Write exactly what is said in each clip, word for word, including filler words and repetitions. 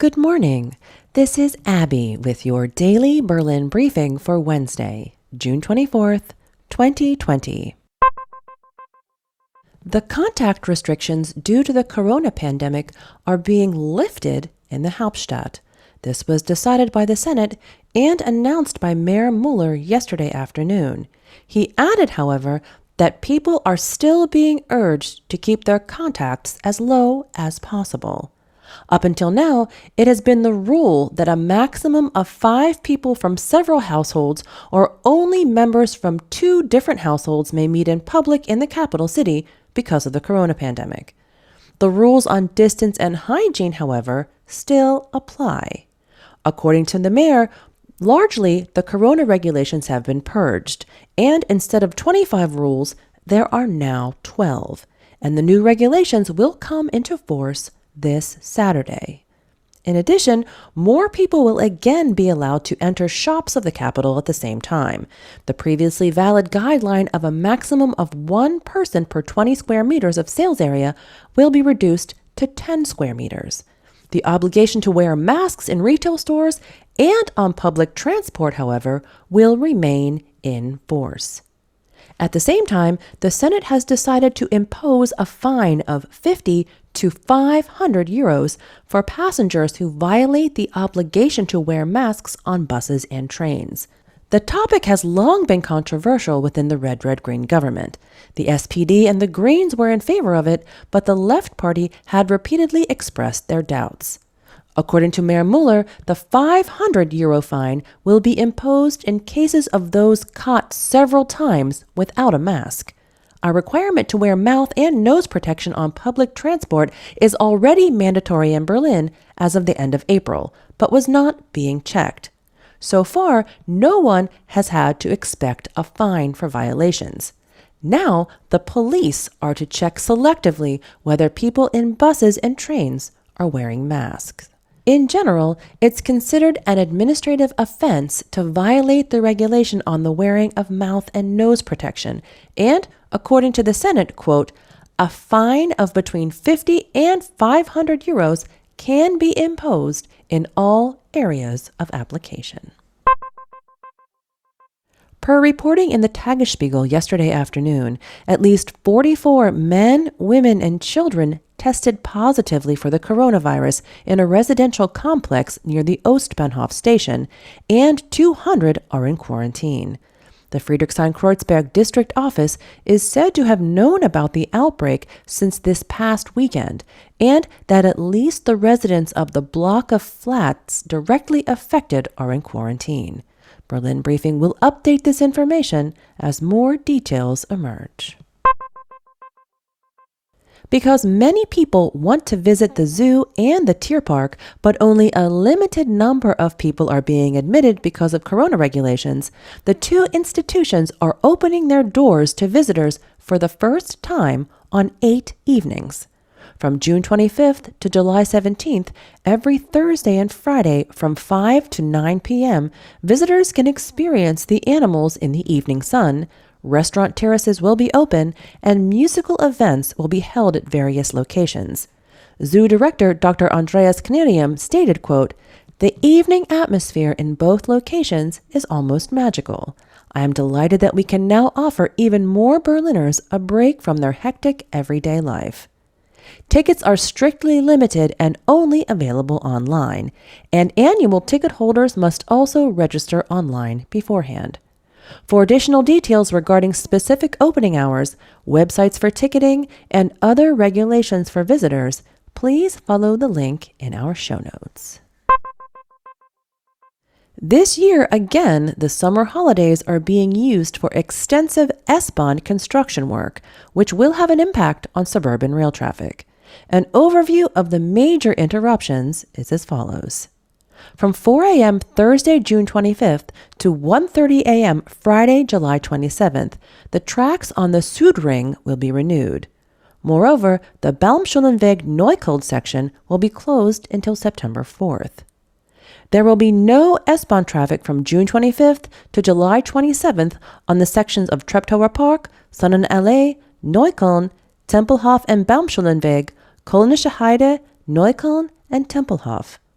Good morning. This is Abby with your daily Berlin briefing for Wednesday, June twenty-fourth, twenty twenty. The contact restrictions due to the corona pandemic are being lifted in the Hauptstadt. This was decided by the Senate and announced by Mayor Mueller yesterday afternoon. He added, however, that people are still being urged to keep their contacts as low as possible. Up until now, it has been the rule that a maximum of five people from several households or only members from two different households may meet in public in the capital city because of the corona pandemic. The rules on distance and hygiene, however, still apply. According to the mayor, largely the corona regulations have been purged, and instead of twenty-five rules, there are now twelve, and the new regulations will come into force this Saturday. In addition, more people will again be allowed to enter shops of the capital at the same time. The previously valid guideline of a maximum of one person per twenty square meters of sales area will be reduced to ten square meters. The obligation to wear masks in retail stores and on public transport, however, will remain in force. At the same time, the Senate has decided to impose a fine of fifty to five hundred euros for passengers who violate the obligation to wear masks on buses and trains. The topic has long been controversial within the Red Red Green government. The S P D and the Greens were in favor of it, but the Left Party had repeatedly expressed their doubts. According to Mayor Mueller, the five hundred euro fine will be imposed in cases of those caught several times without a mask. A requirement to wear mouth and nose protection on public transport is already mandatory in Berlin as of the end of April, but was not being checked. So far, no one has had to expect a fine for violations. Now, the police are to check selectively whether people in buses and trains are wearing masks. In general, it's considered an administrative offense to violate the regulation on the wearing of mouth and nose protection, and, according to the Senate, quote, a fine of between fifty and five hundred euros can be imposed in all areas of application. Per reporting in the Tagesspiegel yesterday afternoon, at least forty-four men, women, and children tested positively for the coronavirus in a residential complex near the Ostbahnhof station, and two hundred are in quarantine. The Friedrichshain-Kreuzberg district office is said to have known about the outbreak since this past weekend, and that at least the residents of the block of flats directly affected are in quarantine. Berlin Briefing will update this information as more details emerge. Because many people want to visit the zoo and the Tier Park, but only a limited number of people are being admitted because of corona regulations, the two institutions are opening their doors to visitors for the first time on eight evenings. From June twenty-fifth to July seventeenth, every Thursday and Friday from five to nine p.m., visitors can experience the animals in the evening sun. Restaurant terraces will be open, and musical events will be held at various locations. Zoo director Doctor Andreas Knerium stated, quote, the evening atmosphere in both locations is almost magical. I am delighted that we can now offer even more Berliners a break from their hectic everyday life. Tickets are strictly limited and only available online, and annual ticket holders must also register online beforehand. For additional details regarding specific opening hours, websites for ticketing, and other regulations for visitors, please follow the link in our show notes. This year, again, the summer holidays are being used for extensive S-Bahn construction work, which will have an impact on suburban rail traffic. An overview of the major interruptions is as follows. From four a.m. Thursday, June twenty-fifth to one thirty a.m. Friday, July twenty-seventh, the tracks on the Südring will be renewed. Moreover, the Baumschulenweg Neukölln section will be closed until September fourth. There will be no S-Bahn traffic from June twenty-fifth to July twenty-seventh on the sections of Treptower Park, Sonnenallee, Neukölln, Tempelhof and Baumschulenweg, Kölnische Heide, Neukölln, and Tempelhof.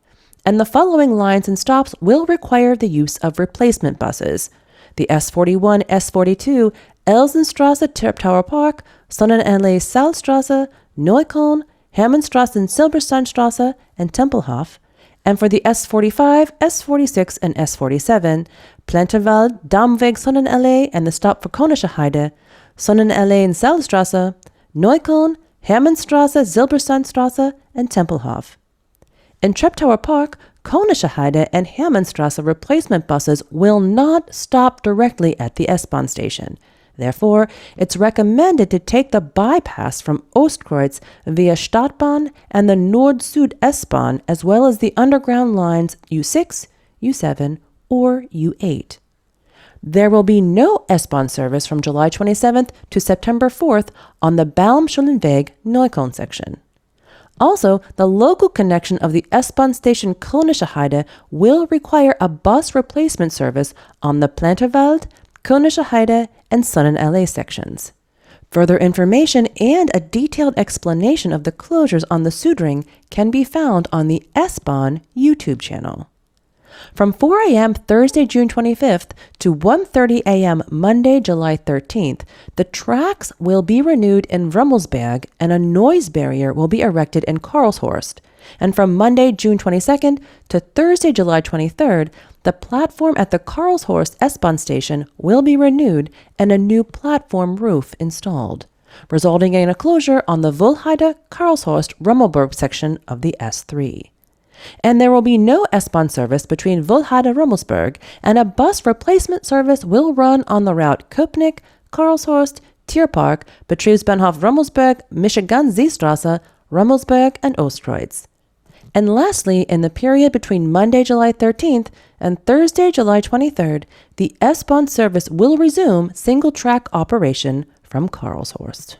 and the following lines and stops will require the use of replacement buses: the S forty-one, S forty-two, Elsenstrasse, Treptower Park, Sonnenallee, Salzstrasse, Neukölln, Hermannstrasse, Silbersteinstrasse, and Tempelhof, and for the S forty-five, S forty-six, and S forty-seven, Planterwald, Damweg, Sonnenallee, and the stop for Konische Heide, Sonnenallee and Salzstrasse, Neukölln, Hermannstrasse, Silbersteinstrasse, and Tempelhof. In Treptower Park, Konische Heide and Hermannstrasse replacement buses will not stop directly at the S-Bahn station. Therefore, it's recommended to take the bypass from Ostkreuz via Stadtbahn and the Nord-Süd S-Bahn, as well as the underground lines U six, U seven, or U eight. There will be no S-Bahn service from July twenty-seventh to September fourth on the Baumschulenweg Neukölln section. Also, the local connection of the S-Bahn station Konische Heide will require a bus replacement service on the Planterwald, Konische Heide, and Sonnenallee sections. Further information and a detailed explanation of the closures on the Südring can be found on the S-Bahn YouTube channel. From four a.m. Thursday, June twenty-fifth to one thirty a.m. Monday, July thirteenth, the tracks will be renewed in Rummelsberg and a noise barrier will be erected in Karlshorst. And from Monday, June twenty-second to Thursday, July twenty-third, the platform at the Karlshorst S-Bahn station will be renewed and a new platform roof installed, resulting in a closure on the Wuhlheide-Karlshorst-Rummelburg section of the S three. And there will be no S-Bahn service between Wuhlheide-Rummelsburg, and a bus replacement service will run on the route Köpenick, Karlshorst, Tierpark, Betriebsbahnhof Rummelsburg, Michigan-Seestrasse, Rummelsburg, and Ostkreuz. And lastly, in the period between Monday, July thirteenth and Thursday, July twenty-third, the S-Bahn service will resume single-track operation from Karlshorst.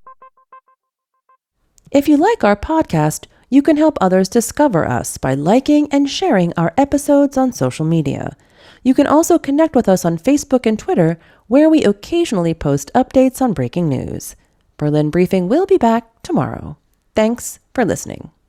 If you like our podcast, you can help others discover us by liking and sharing our episodes on social media. You can also connect with us on Facebook and Twitter, where we occasionally post updates on breaking news. Berlin Briefing will be back tomorrow. Thanks for listening.